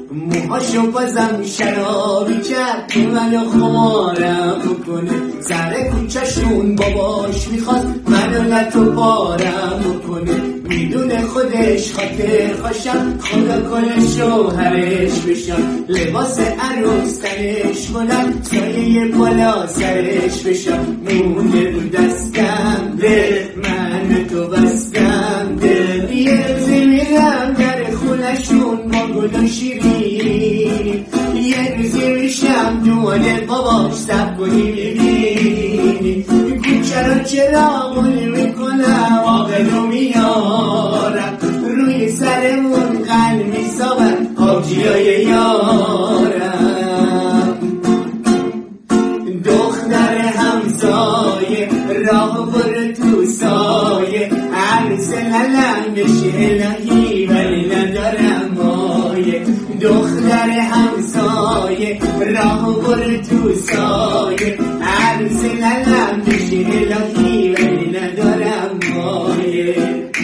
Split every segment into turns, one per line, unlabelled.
موهاشو بازم شرابی کرد که منو خمارم بکنه. سر کوچه‌شون باباش میخواست منو نتو پارم بکنه. میدونه خودش خاطر خوشم، خدا کنه شوهرش بشم. لباس عروس تنش کنم، سایه بالا سرش بشم. مونده رو دستم دل، من تو بستم دل. یه روزی میرم در خونشون با گل و شیرین، یه روزی میشم دوانه باباش سب کنی میبینی. کوچه رو چراغونی میکنم، آقلو میارم روی سرمون قلب میسابن آبجیای یارم. دختر همسایه راه برو تو سایه، عروس للم بشه الهی ولی ندارم مایه. دختر همسایه راه برو تو سایه، عروس للم بشه الهی ولی ندارم مایه.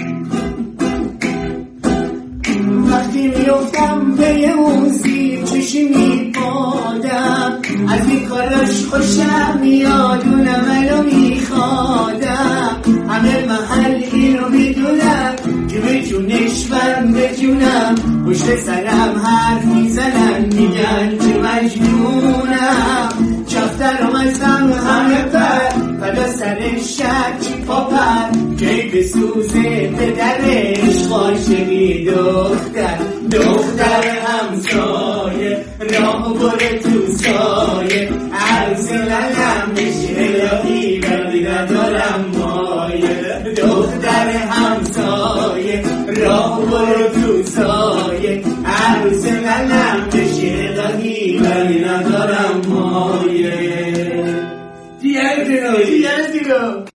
وقتی میفتم به اون زیر چشی میبادم، از این کاراش خوشم میاد اونم منو میخوادم. همه محل اینو میدونم که به جونش من به جونم. پشت سرم حرف میزنن میگن که مجنونم. چفترم ازم همه پر فدا سر شک پاپر، که بسوزه پدرش عاشقی دختر. دختر همسایه راه بره تو سایه، عروس للم بشه الهی ولی ندارم مایه. دختر همسایه راه بره تو سایه، عروس للم بشه الهی ولی ندارم مایه. دیگه